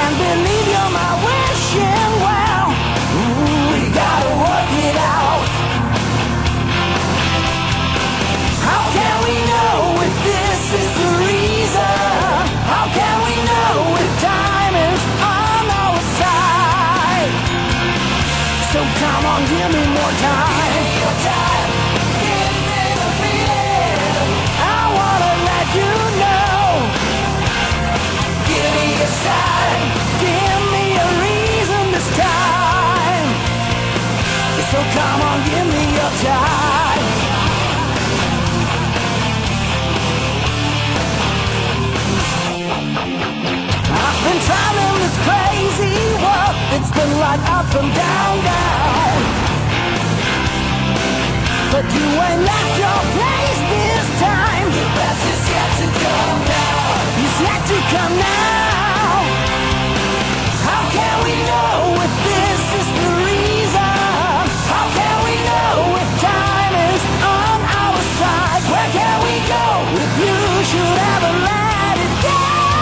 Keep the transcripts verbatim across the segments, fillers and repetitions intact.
can't believe you're my wishing well. Ooh, we gotta work it out. How can we know if this is the reason? How can we know if time is on our side? So come on, give me more time. Give me your time. Give me the feeling. I wanna let you know. Give me a sign. Give me a reason this time. So come on, give me your time. I've been traveling this crazy world. It's been like up and down, down. But you ain't left your place this time. The best is yet to come now. It's yet to come now. How can we know if this is the reason? How can we know if time is on our side? Where can we go if you should ever let it go?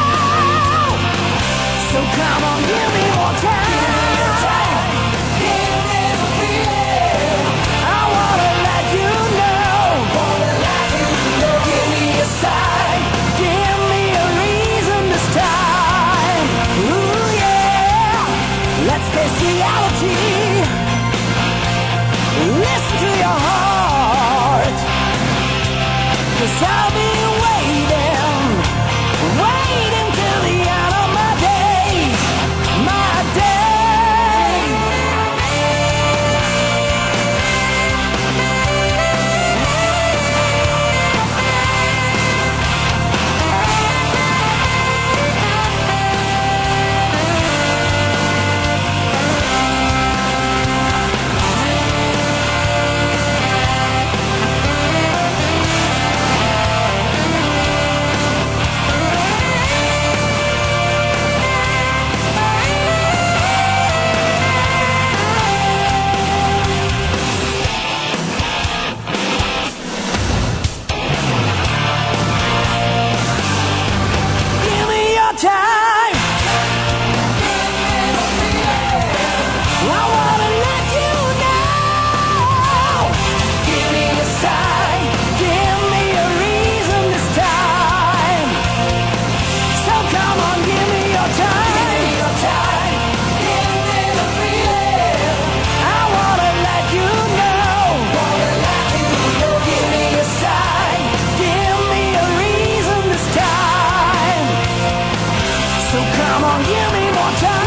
So come on, give me more time. Give me your time. Give me the feeling. I wanna let you know. Wanna let you know. Give me a sign. Give me a reason this time. Ooh yeah. Let's face reality. Listen to your heart. 'Cause I'll be waiting, waiting till the end of my days, my days. Give me your time. I wanna let you know. Give me a sign. Give me a reason this time. So come on, give me your time. Give me your time. Give me the feeling. I wanna let you know. Wanna let you know. Give me a sign. Give me a reason this time. So come on, give me more time.